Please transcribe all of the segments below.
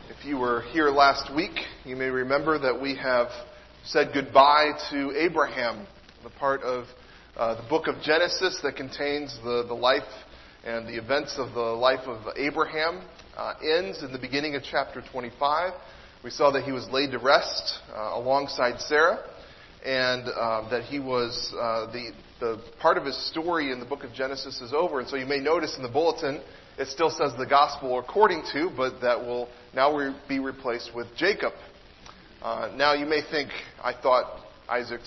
If you were here last week, you may remember that we have said goodbye to Abraham, the part of the book of Genesis that contains the life and the events of the life of Abraham ends in the beginning of chapter 25. We saw that he was laid to rest alongside Sarah, and that he was the part of his story in the book of Genesis is over. And so you may notice in the bulletin it still says the gospel according to, but that will now be replaced with Jacob. Now you may think I thought Isaac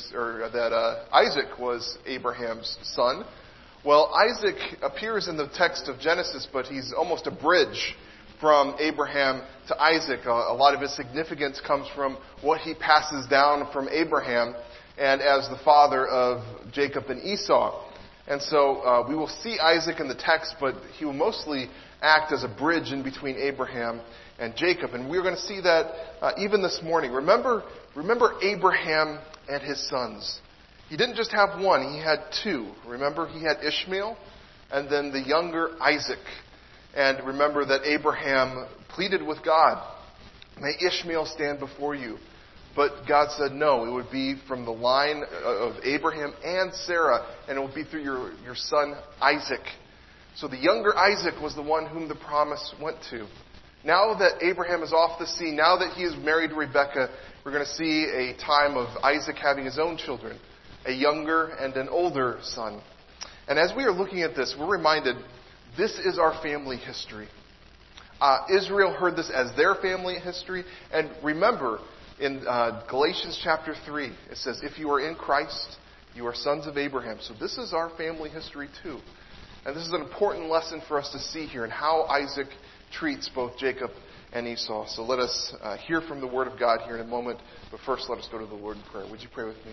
was Abraham's son. Well, Isaac appears in the text of Genesis, but he's almost a bridge from Abraham to Isaac. A lot of his significance comes from what he passes down from Abraham and as the father of Jacob and Esau. And so we will see Isaac in the text, but he will mostly act as a bridge in between Abraham and Jacob. And we're going to see that even this morning. Remember Abraham and his sons. He didn't just have one, he had two. Remember, he had Ishmael and then the younger Isaac. And remember that Abraham pleaded with God, "May Ishmael stand before you." But God said no, it would be from the line of Abraham and Sarah, and it would be through your son Isaac. So the younger Isaac was the one whom the promise went to. Now that Abraham is off the scene, now that he is married to Rebekah, we're going to see a time of Isaac having his own children, a younger and an older son. And as we are looking at this, we're reminded this is our family history. Israel heard this as their family history. And remember, in Galatians chapter 3, it says, if you are in Christ, you are sons of Abraham. So this is our family history too. And this is an important lesson for us to see here in how Isaac treats both Jacob and Esau. So let us hear from the Word of God here in a moment. But first, let us go to the Lord in prayer. Would you pray with me?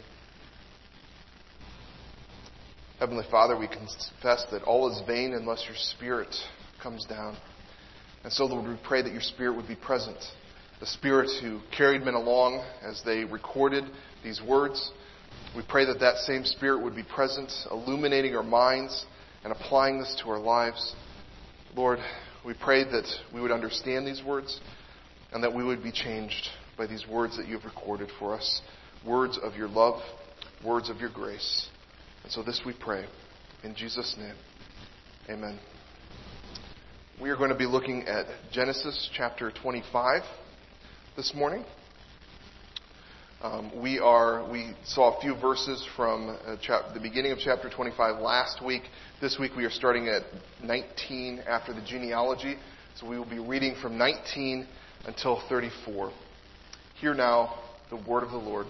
Heavenly Father, we confess that all is vain unless your Spirit comes down. And so, Lord, we pray that your Spirit would be present. The Spirit who carried men along as they recorded these words. We pray that that same Spirit would be present, illuminating our minds and applying this to our lives. Lord, we pray that we would understand these words and that we would be changed by these words that you have recorded for us. Words of your love, words of your grace. And so this we pray. In Jesus' name, amen. We are going to be looking at Genesis chapter 25 this morning. We saw a few verses from the beginning of chapter 25 last week. This week we are starting at 19 after the genealogy. So we will be reading from 19 until 34. Hear now the word of the Lord.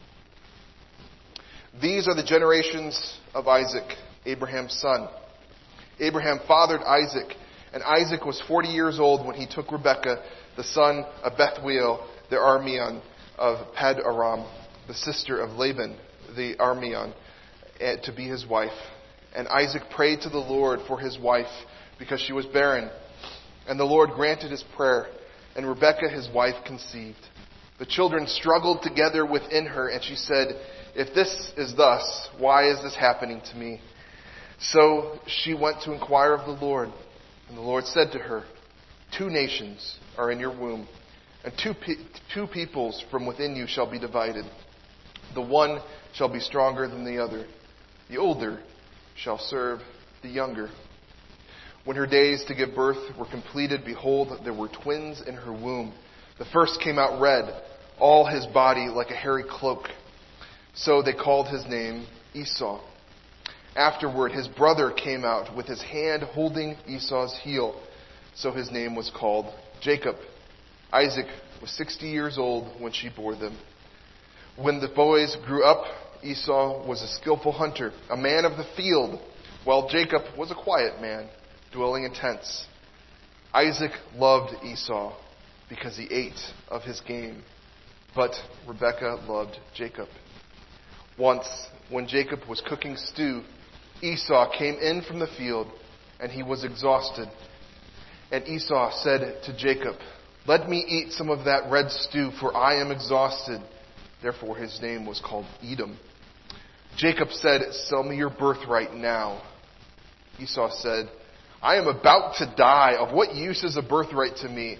These are the generations of Isaac, Abraham's son. Abraham fathered Isaac, and Isaac was 40 years old when he took Rebekah, the son of Bethuel, the Aramean of Pad-aram, the sister of Laban, the Aramean, to be his wife. And Isaac prayed to the Lord for his wife because she was barren. And the Lord granted his prayer, and Rebekah his wife conceived. The children struggled together within her, and she said, "If this is thus, why is this happening to me?" So she went to inquire of the Lord. And the Lord said to her, 2 nations are in your womb, and two peoples from within you shall be divided. The one shall be stronger than the other. The older shall serve the younger. When her days to give birth were completed, behold, there were twins in her womb. The first came out red, all his body like a hairy cloak. So they called his name Esau. Afterward, his brother came out with his hand holding Esau's heel. So his name was called Jacob. Isaac was 60 years old when she bore them. When the boys grew up, Esau was a skillful hunter, a man of the field, while Jacob was a quiet man, dwelling in tents. Isaac loved Esau because he ate of his game, but Rebekah loved Jacob. Once, when Jacob was cooking stew, Esau came in from the field, and he was exhausted. And Esau said to Jacob, "Let me eat some of that red stew, for I am exhausted." Therefore his name was called Edom. Jacob said, "Sell me your birthright now." Esau said, "I am about to die. Of what use is a birthright to me?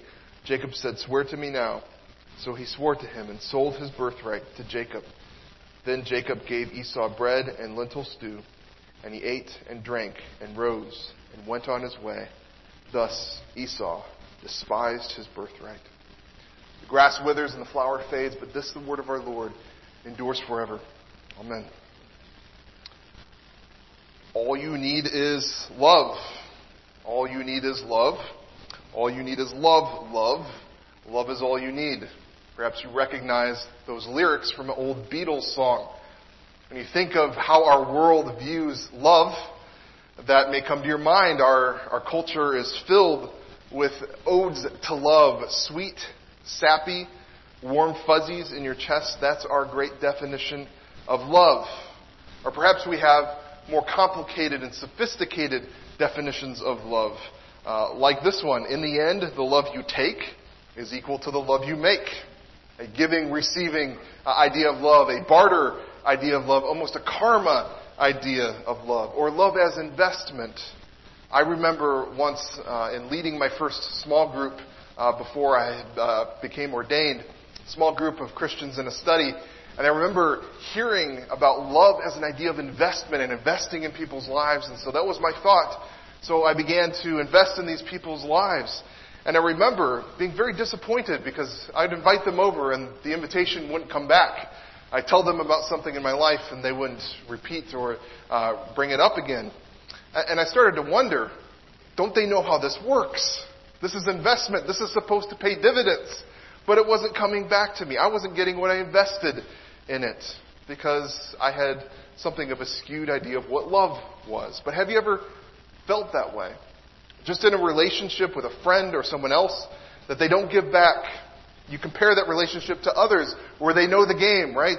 Jacob said, "Swear to me now." So he swore to him and sold his birthright to Jacob. Then Jacob gave Esau bread and lentil stew, and he ate and drank and rose and went on his way. Thus Esau despised his birthright. The grass withers and the flower fades, but this, the word of our Lord, endures forever. Amen. All you need is love. All you need is love. All you need is love, love. Love is all you need. Perhaps you recognize those lyrics from an old Beatles song. When you think of how our world views love, that may come to your mind. Our culture is filled with odes to love, sweet, sappy, warm fuzzies in your chest. That's our great definition of love. Or perhaps we have more complicated and sophisticated definitions of love. Like this one. In the end, the love you take is equal to the love you make. A giving, receiving idea of love. A barter idea of love. Almost a karma idea of love. Or love as investment. I remember once in leading my first small group before I became ordained, small group of Christians in a study, and I remember hearing about love as an idea of investment and investing in people's lives, and so that was my thought. So I began to invest in these people's lives. And I remember being very disappointed because I'd invite them over and the invitation wouldn't come back. I'd tell them about something in my life and they wouldn't repeat or bring it up again. And I started to wonder, don't they know how this works? This is investment. This is supposed to pay dividends. But it wasn't coming back to me. I wasn't getting what I invested in it because I had something of a skewed idea of what love was. But have you ever felt that way? Just in a relationship with a friend or someone else that they don't give back. You compare that relationship to others where they know the game, right?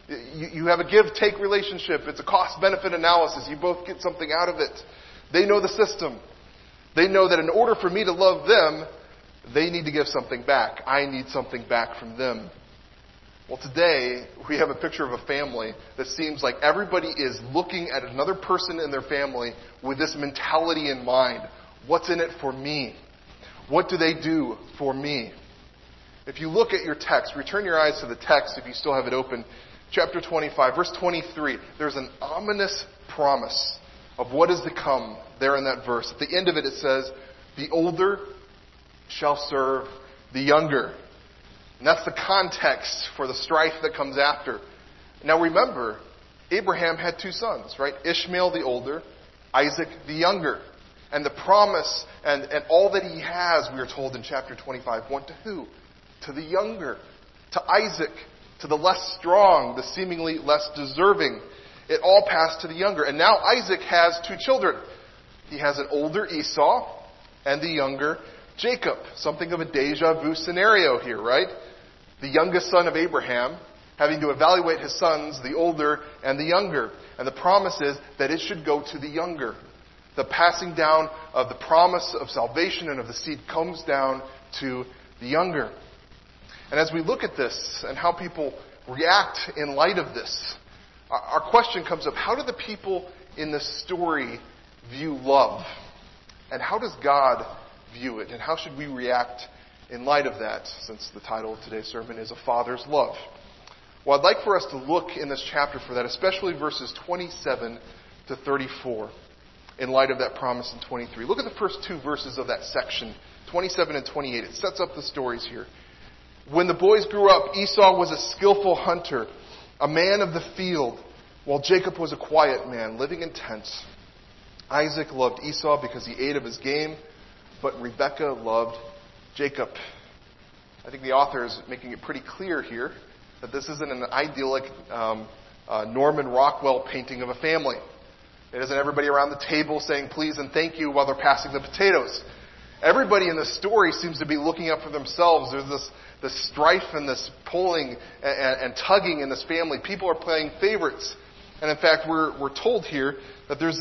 You have a give-take relationship. It's a cost-benefit analysis. You both get something out of it. They know the system. They know that in order for me to love them, they need to give something back. I need something back from them. Well, today, we have a picture of a family that seems like everybody is looking at another person in their family with this mentality in mind. What's in it for me? What do they do for me? If you look at your text, return your eyes to the text if you still have it open. Chapter 25, verse 23. There's an ominous promise of what is to come there in that verse. At the end of it, it says, "The older shall serve the younger." And that's the context for the strife that comes after. Now remember, Abraham had two sons, right? Ishmael the older, Isaac the younger. And the promise and all that he has, we are told in chapter 25, went to who? To the younger. To Isaac. To the less strong, the seemingly less deserving. It all passed to the younger. And now Isaac has two children. He has an older Esau and the younger Jacob. Something of a deja vu scenario here, right? The youngest son of Abraham having to evaluate his sons, the older and the younger. And the promise is that it should go to the younger. The passing down of the promise of salvation and of the seed comes down to the younger. And as we look at this and how people react in light of this, our question comes up, how do the people in this story view love? And how does God view it? And how should we react in light of that, since the title of today's sermon is A Father's Love? Well, I'd like for us to look in this chapter for that, especially verses 27 to 34, in light of that promise in 23. Look at the first two verses of that section, 27 and 28. It sets up the stories here. When the boys grew up, Esau was a skillful hunter, a man of the field, while Jacob was a quiet man, living in tents. Isaac loved Esau because he ate of his game, but Rebekah loved Jacob. I think the author is making it pretty clear here that this isn't an idyllic Norman Rockwell painting of a family. It isn't everybody around the table saying please and thank you while they're passing the potatoes. Everybody in this story seems to be looking up for themselves. There's this strife and this pulling and tugging in this family. People are playing favorites. And in fact, we're told here that there's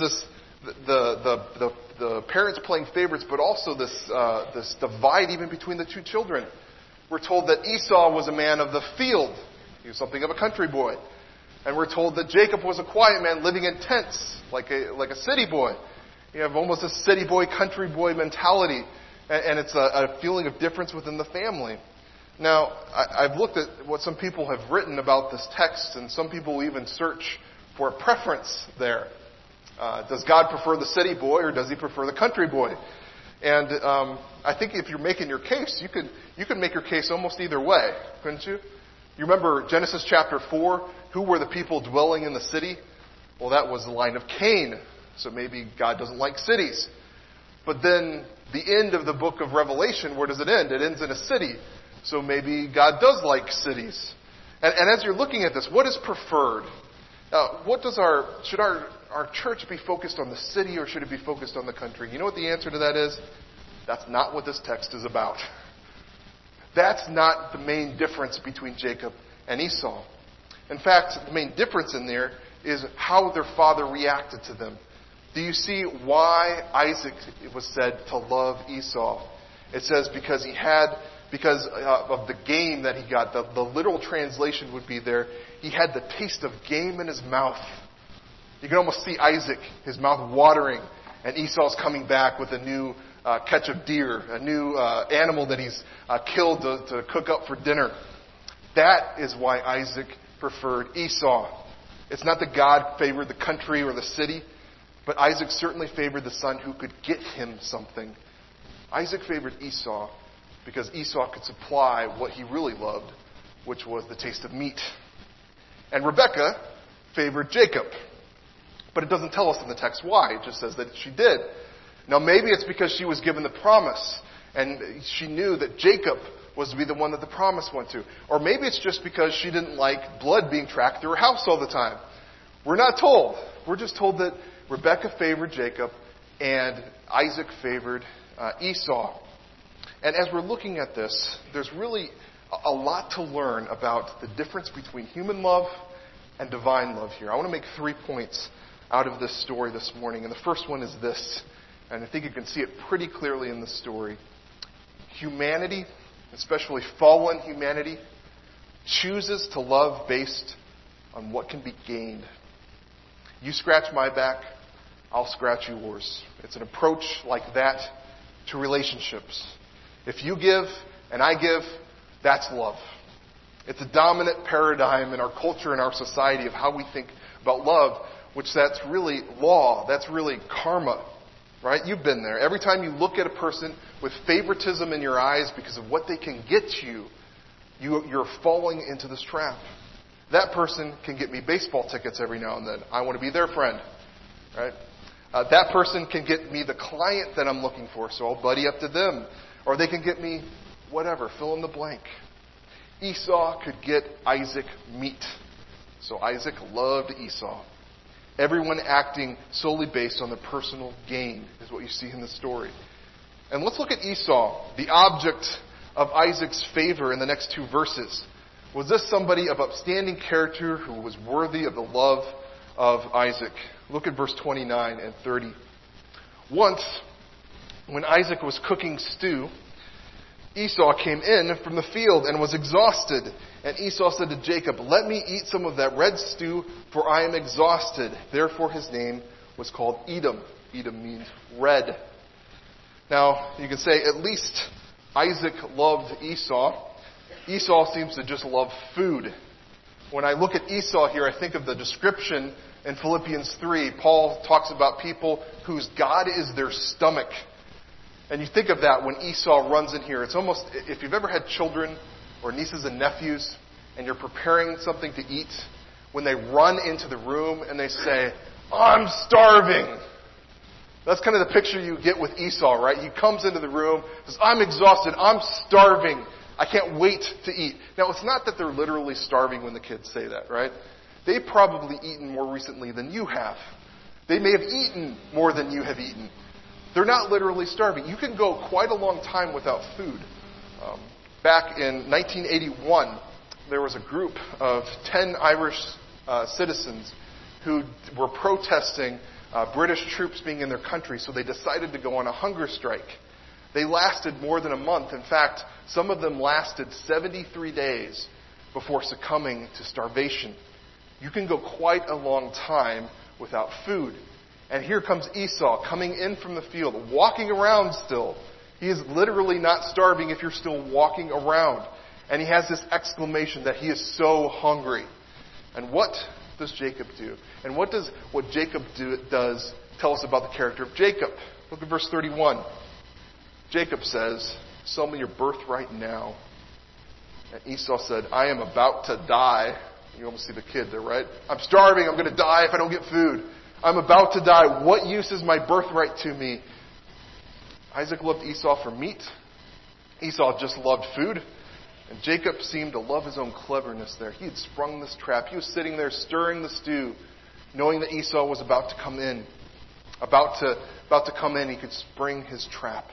the parents playing favorites, but also this divide even between the two children. We're told that Esau was a man of the field. He was something of a country boy. And we're told that Jacob was a quiet man living in tents, like a city boy. You have almost a city boy, country boy mentality And it's a feeling of difference within the family. Now, I've looked at what some people have written about this text, and some people even search for a preference there. Does God prefer the city boy, or does he prefer the country boy? And I think if you're making your case, you could make your case almost either way, couldn't you? You remember Genesis chapter 4, who were the people dwelling in the city? Well, that was the line of Cain. So maybe God doesn't like cities. But then the end of the book of Revelation, where does it end? It ends in a city. So maybe God does like cities. And as you're looking at this, what is preferred? Should our church be focused on the city, or should it be focused on the country? You know what the answer to that is? That's not what this text is about. That's not the main difference between Jacob and Esau. In fact, the main difference in there is how their father reacted to them. Do you see why Isaac was said to love Esau? It says because of the game that he got. The literal translation would be there, he had the taste of game in his mouth. You can almost see Isaac, his mouth watering, and Esau's coming back with a new catch of deer, a new animal that he's killed to cook up for dinner. That is why Isaac preferred Esau. It's not that God favored the country or the city, but Isaac certainly favored the son who could get him something. Isaac favored Esau because Esau could supply what he really loved, which was the taste of meat. And Rebekah favored Jacob. But it doesn't tell us in the text why. It just says that she did. Now maybe it's because she was given the promise, and she knew that Jacob was to be the one that the promise went to. Or maybe it's just because she didn't like blood being tracked through her house all the time. We're not told. We're just told that Rebekah favored Jacob and Isaac favored Esau. And as we're looking at this, there's really a lot to learn about the difference between human love and divine love here. I want to make 3 points out of this story this morning. And the first one is this, and I think you can see it pretty clearly in the story. Humanity, especially fallen humanity, chooses to love based on what can be gained. You scratch my back, I'll scratch yours. It's an approach like that to relationships. If you give and I give, that's love. It's a dominant paradigm in our culture and our society of how we think about love, which that's really law, that's really karma. Right? You've been there. Every time you look at a person with favoritism in your eyes because of what they can get you, you're falling into this trap. That person can get me baseball tickets every now and then. I want to be their friend. Right? That person can get me the client that I'm looking for, so I'll buddy up to them. Or they can get me whatever, fill in the blank. Esau could get Isaac meat. So Isaac loved Esau. Everyone acting solely based on the personal gain is what you see in the story. And let's look at Esau, the object of Isaac's favor in the next 2 verses. Was this somebody of upstanding character who was worthy of the love of Isaac? Look at verse 29 and 30. Once, when Isaac was cooking stew, Esau came in from the field and was exhausted. And Esau said to Jacob, "Let me eat some of that red stew, for I am exhausted." Therefore his name was called Edom. Edom means red. Now, you can say at least Isaac loved Esau. Esau seems to just love food. When I look at Esau here, I think of the description in Philippians 3. Paul talks about people whose God is their stomach. And you think of that when Esau runs in here. It's almost, if you've ever had children or nieces and nephews and you're preparing something to eat, when they run into the room and they say, "I'm starving." That's kind of the picture you get with Esau, right? He comes into the room, says, "I'm exhausted, I'm starving, I can't wait to eat." Now, it's not that they're literally starving when the kids say that, right? They've probably eaten more recently than you have. They may have eaten more than you have eaten. They're not literally starving. You can go quite a long time without food. Back in 1981, there was a group of 10 Irish citizens who were protesting British troops being in their country, so they decided to go on a hunger strike. They lasted more than a month. In fact, some of them lasted 73 days before succumbing to starvation. You can go quite a long time without food. And here comes Esau coming in from the field, walking around still. He is literally not starving if you're still walking around. And he has this exclamation that he is so hungry. And what does Jacob do? And what does what Jacob does tell us about the character of Jacob? Look at verse 31. Jacob says, "Sell me your birthright now." And Esau said, "I am about to die." You almost see the kid there, right? "I'm starving. I'm going to die if I don't get food. I'm about to die. What use is my birthright to me?" Isaac loved Esau for meat. Esau just loved food. And Jacob seemed to love his own cleverness there. He had sprung this trap. He was sitting there stirring the stew, knowing that Esau was about to come in. About to come in, he could spring his trap.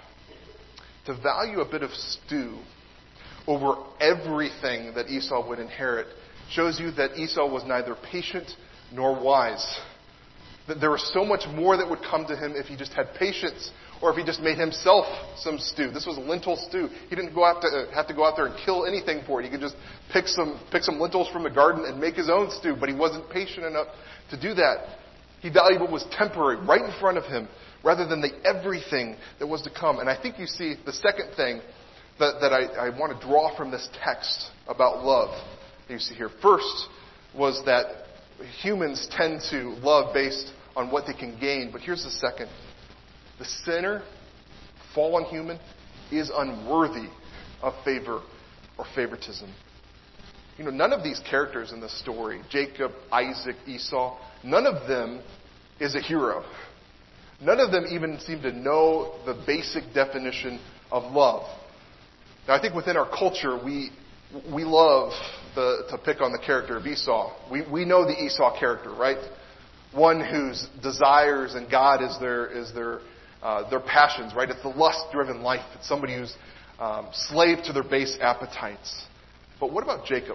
To value a bit of stew over everything that Esau would inherit shows you that Esau was neither patient nor wise. That there was so much more that would come to him if he just had patience, or if he just made himself some stew. This was lentil stew. He didn't have to go out there and kill anything for it. He could just pick some lentils from the garden and make his own stew, but he wasn't patient enough to do that. He valued what was temporary, right in front of him, rather than the everything that was to come. And I think you see the second thing that I want to draw from this text about love that you see here. First was that humans tend to love based on what they can gain. But here's the second. The sinner, fallen human, is unworthy of favor or favoritism. You know, none of these characters in this story, Jacob, Isaac, Esau, none of them is a hero. None of them even seem to know the basic definition of love. Now, I think within our culture, we love to pick on the character of Esau. We know the Esau character, right? One whose desires and God is their passions, right? It's the lust-driven life. It's somebody who's slave to their base appetites. But what about Jacob?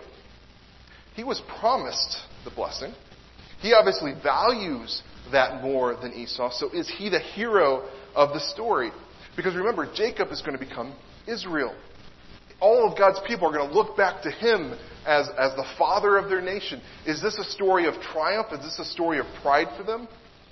He was promised the blessing. He obviously values that more than Esau. So is he the hero of the story? Because remember, Jacob is going to become Israel. All of God's people are going to look back to him as the father of their nation. Is this a story of triumph? Is this a story of pride for them?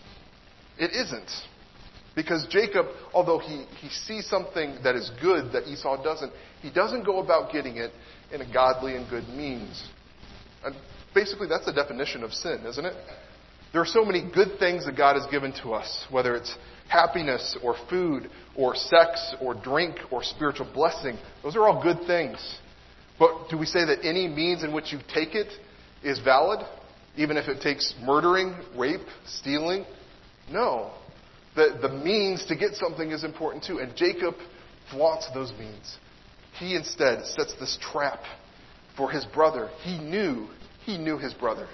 It isn't. Because Jacob, although he sees something that is good that Esau doesn't, he doesn't go about getting it in a godly and good means. And basically, that's the definition of sin, isn't it? There are so many good things that God has given to us, whether it's happiness or food or sex or drink or spiritual blessing. Those are all good things. But do we say that any means in which you take it is valid? Even if it takes murdering, rape, stealing? No. The means to get something is important too. And Jacob flaunts those means. He instead sets this trap for his brother. He knew his brother.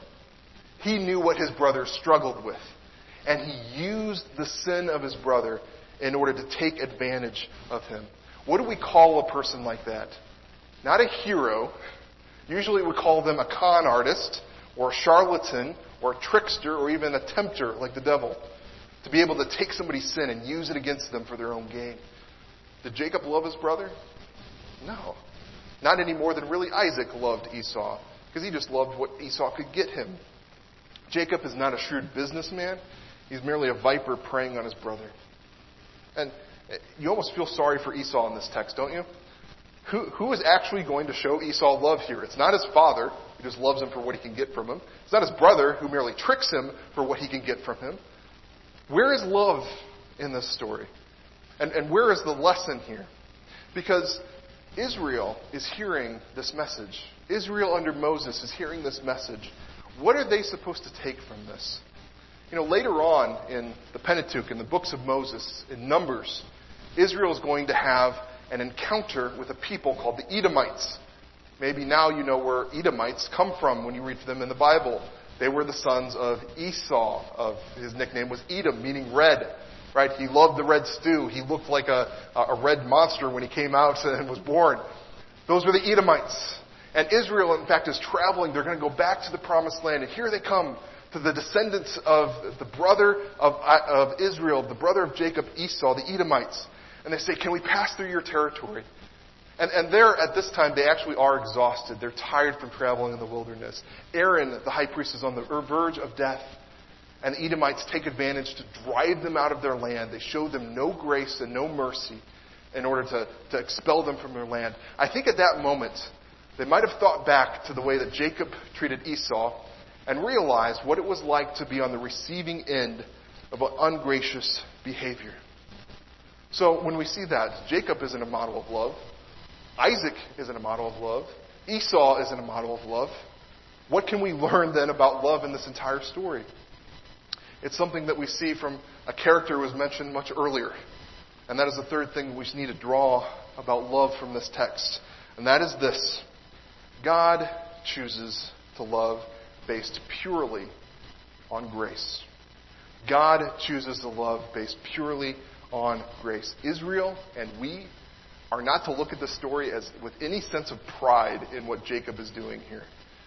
He knew what his brother struggled with. And he used the sin of his brother in order to take advantage of him. What do we call a person like that? Not a hero. Usually we call them a con artist or a charlatan or a trickster or even a tempter like the devil. To be able to take somebody's sin and use it against them for their own gain. Did Jacob love his brother? No. Not any more than really Isaac loved Esau. Because he just loved what Esau could get him. Jacob is not a shrewd businessman. He's merely a viper preying on his brother. And you almost feel sorry for Esau in this text, don't you? Who is actually going to show Esau love here? It's not his father, who just loves him for what he can get from him. It's not his brother, who merely tricks him for what he can get from him. Where is love in this story? And where is the lesson here? Because Israel is hearing this message. Israel under Moses is hearing this message. What are they supposed to take from this? You know, later on in the Pentateuch, in the books of Moses, in Numbers, Israel is going to have an encounter with a people called the Edomites. Maybe now you know where Edomites come from when you read them in the Bible. They were the sons of Esau. His nickname was Edom, meaning red. Right? He loved the red stew. He looked like a red monster when he came out and was born. Those were the Edomites. And Israel, in fact, is traveling. They're going to go back to the promised land. And here they come to the descendants of the brother of Israel, the brother of Jacob, Esau, the Edomites. And they say, can we pass through your territory? And there, at this time, they actually are exhausted. They're tired from traveling in the wilderness. Aaron, the high priest, is on the verge of death. And the Edomites take advantage to drive them out of their land. They show them no grace and no mercy. in order to expel them from their land. I think at that moment, they might have thought back to the way that Jacob treated Esau and realized what it was like to be on the receiving end of an ungracious behavior. So when we see that, Jacob isn't a model of love. Isaac isn't a model of love. Esau isn't a model of love. What can we learn then about love in this entire story? It's something that we see from a character who was mentioned much earlier. And that is the third thing we need to draw about love from this text. And that is this. God chooses to love based purely on grace. God chooses to love based purely on grace. Israel and we are not to look at this story as with any sense of pride in what Jacob is doing here.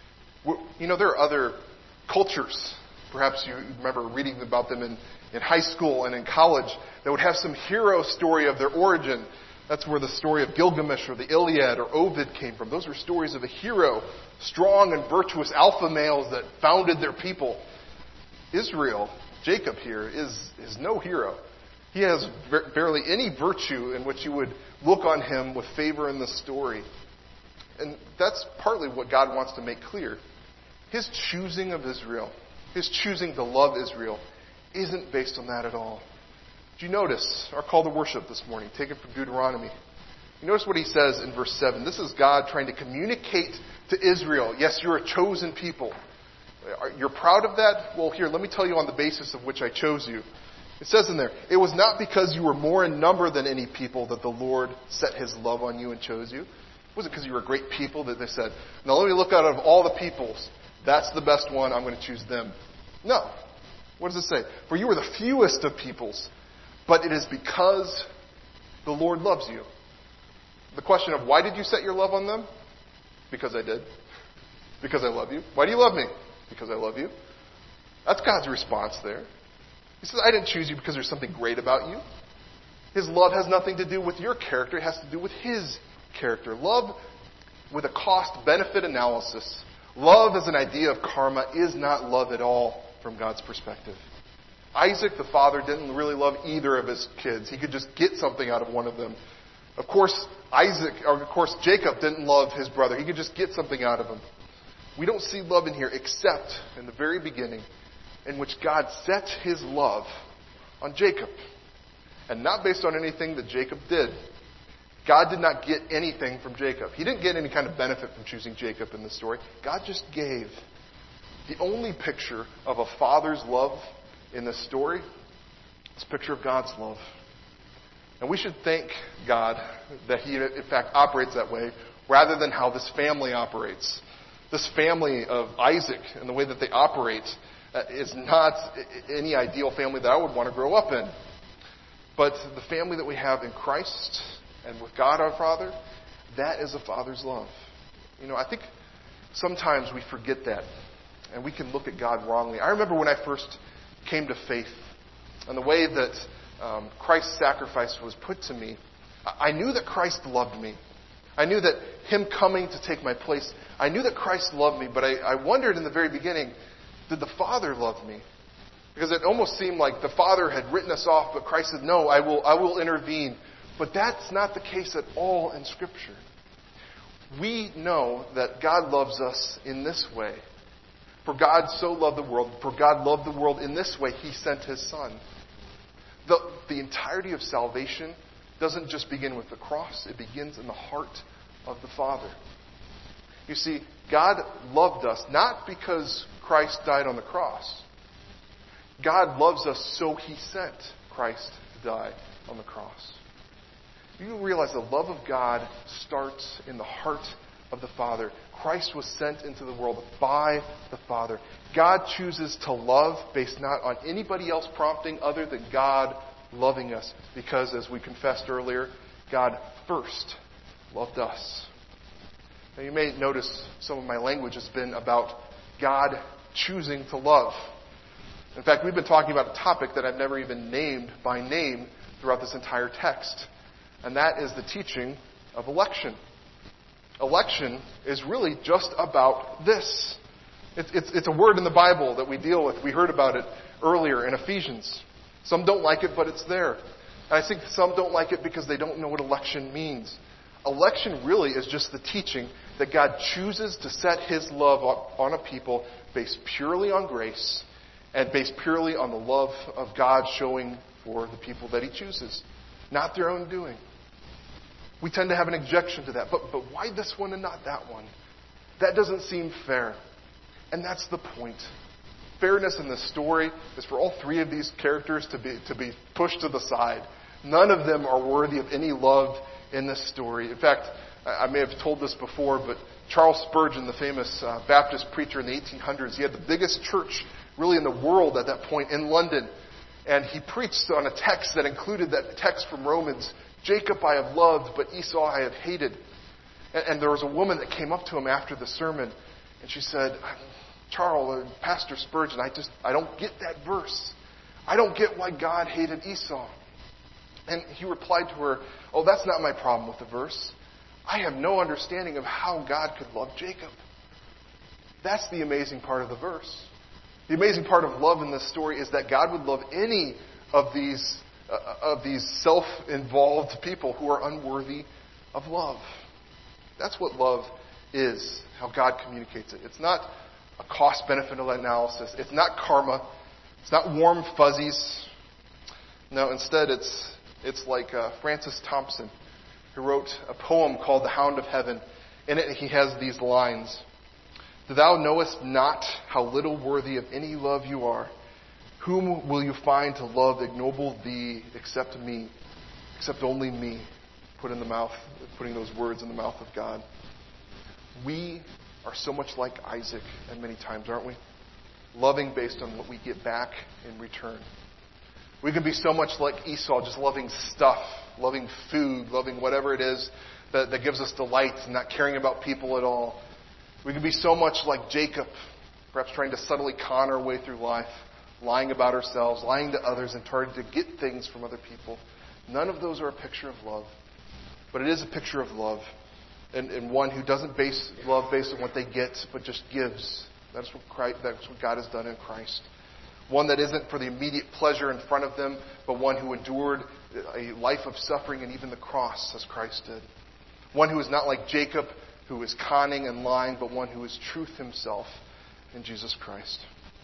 There are other cultures. Perhaps you remember reading about them in high school and in college that would have some hero story of their origin. That's where the story of Gilgamesh or the Iliad or Ovid came from. Those were stories of a hero, strong and virtuous alpha males that founded their people. Israel, Jacob here, is no hero. He has barely any virtue in which you would look on him with favor in the story. And that's partly what God wants to make clear. His choosing of Israel, his choosing to love Israel, isn't based on that at all. Do you notice our call to worship this morning, taken from Deuteronomy? You notice what he says in verse 7. This is God trying to communicate to Israel, yes, you're a chosen people. You're proud of that? Well, here, let me tell you on the basis of which I chose you. It says in there, it was not because you were more in number than any people that the Lord set his love on you and chose you. It wasn't because you were a great people that they said, now let me look out of all the peoples. That's the best one. I'm going to choose them. No. What does it say? For you were the fewest of peoples, but it is because the Lord loves you. The question of why did you set your love on them? Because I did. Because I love you. Why do you love me? Because I love you. That's God's response there. He says, I didn't choose you because there's something great about you. His love has nothing to do with your character. It has to do with his character. Love with a cost-benefit analysis. Love as an idea of karma is not love at all from God's perspective. Isaac, the father, didn't really love either of his kids. He could just get something out of one of them. Of course, Jacob didn't love his brother. He could just get something out of him. We don't see love in here except in the very beginning, in which God sets his love on Jacob. And not based on anything that Jacob did. God did not get anything from Jacob. He didn't get any kind of benefit from choosing Jacob in this story. God just gave. The only picture of a father's love in this story is a picture of God's love. And we should thank God that he, in fact, operates that way rather than how this family operates. This family of Isaac and the way that they operate is not any ideal family that I would want to grow up in. But the family that we have in Christ and with God our Father, that is a father's love. I think sometimes we forget that and we can look at God wrongly. I remember when I first came to faith and the way that Christ's sacrifice was put to me, I knew that Christ loved me. I knew that him coming to take my place, I knew that Christ loved me, but I wondered in the very beginning, did the Father love me? Because it almost seemed like the Father had written us off, but Christ said, no, I will intervene. But that's not the case at all in Scripture. We know that God loves us in this way. For God so loved the world, for God loved the world in this way, he sent his Son. The entirety of salvation doesn't just begin with the cross, it begins in the heart of the Father. You see, God loved us not because Christ died on the cross. God loves us so he sent Christ to die on the cross. You realize the love of God starts in the heart of the Father. Christ was sent into the world by the Father. God chooses to love based not on anybody else prompting other than God loving us. Because, as we confessed earlier, God first loved us. Now you may notice some of my language has been about God choosing to love. In fact, we've been talking about a topic that I've never even named by name throughout this entire text. And that is the teaching of election. Election is really just about this. It's a word in the Bible that we deal with. We heard about it earlier in Ephesians. Some don't like it, but it's there. And I think some don't like it because they don't know what election means. Election really is just the teaching that God chooses to set His love on a people based purely on grace and based purely on the love of God showing for the people that He chooses, not their own doing. We tend to have an objection to that. But why this one and not that one? That doesn't seem fair. And that's the point. Fairness in this story is for all three of these characters to be pushed to the side. None of them are worthy of any love in this story. In fact, I may have told this before, but Charles Spurgeon, the famous Baptist preacher in the 1800s, he had the biggest church really in the world at that point in London. And he preached on a text that included that text from Romans, Jacob I have loved, but Esau I have hated. And there was a woman that came up to him after the sermon, and she said, Charles, Pastor Spurgeon, I don't get that verse. I don't get why God hated Esau. And he replied to her, oh, that's not my problem with the verse. I have no understanding of how God could love Jacob. That's the amazing part of the verse. The amazing part of love in this story is that God would love any of these self-involved people who are unworthy of love. That's what love is, how God communicates it. It's not a cost-benefit analysis. It's not karma. It's not warm fuzzies. No, instead it's like Francis Thompson, who wrote a poem called The Hound of Heaven. In it he has these lines. Thou knowest not how little worthy of any love you are. Whom will you find to love ignoble thee except me, except only me? Putting those words in the mouth of God. We are so much like Isaac at many times, aren't we? Loving based on what we get back in return. We can be so much like Esau, just loving stuff, loving food, loving whatever it is that gives us delight and not caring about people at all. We can be so much like Jacob, perhaps trying to subtly con our way through life, lying about ourselves, lying to others, and trying to get things from other people. None of those are a picture of love. But it is a picture of love. And one who doesn't base love based on what they get, but just gives. That's what God has done in Christ. One that isn't for the immediate pleasure in front of them, but one who endured a life of suffering and even the cross as Christ did. One who is not like Jacob, who is conning and lying, but one who is truth himself in Jesus Christ.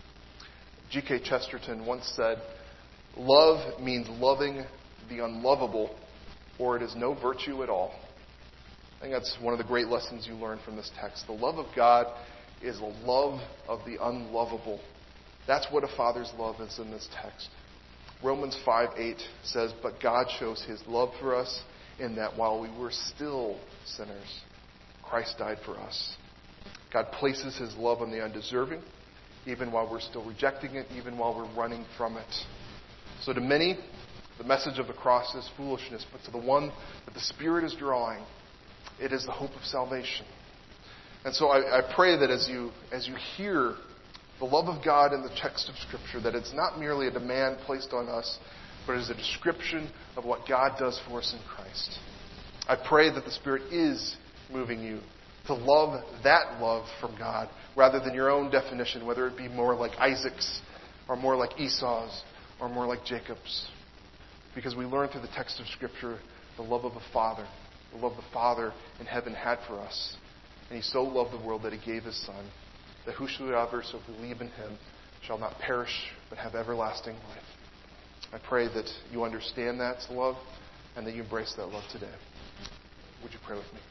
G.K. Chesterton once said, love means loving the unlovable, or it is no virtue at all. I think that's one of the great lessons you learn from this text. The love of God is a love of the unlovable. That's what a father's love is in this text. Romans 5:8 says, but God shows His love for us in that while we were still sinners, Christ died for us. God places His love on the undeserving, even while we're still rejecting it, even while we're running from it. So to many, the message of the cross is foolishness, but to the one that the Spirit is drawing, it is the hope of salvation. And so I pray that as you hear the love of God in the text of Scripture, that it's not merely a demand placed on us, but it is a description of what God does for us in Christ. I pray that the Spirit is moving you to love that love from God rather than your own definition, whether it be more like Isaac's or more like Esau's or more like Jacob's. Because we learn through the text of Scripture the love of a Father, the love the Father in heaven had for us. And He so loved the world that He gave His Son, that whosoever shall believe in Him shall not perish but have everlasting life. I pray that you understand that love and that you embrace that love today. Would you pray with me?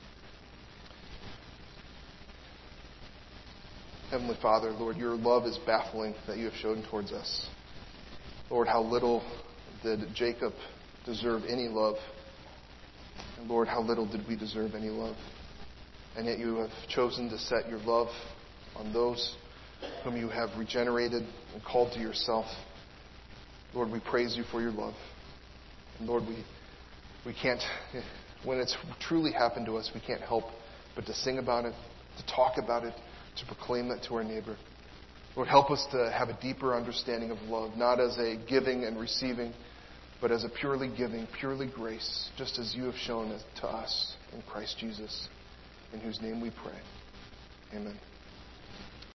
Heavenly Father, Lord, your love is baffling that you have shown towards us. Lord, how little did Jacob deserve any love. And Lord, how little did we deserve any love. And yet you have chosen to set your love on those whom you have regenerated and called to yourself. Lord, we praise you for your love. And Lord, we can't, when it's truly happened to us, we can't help but to sing about it, to talk about it, to proclaim that to our neighbor. Lord, help us to have a deeper understanding of love, not as a giving and receiving, but as a purely giving, purely grace, just as you have shown it to us in Christ Jesus, in whose name we pray. Amen.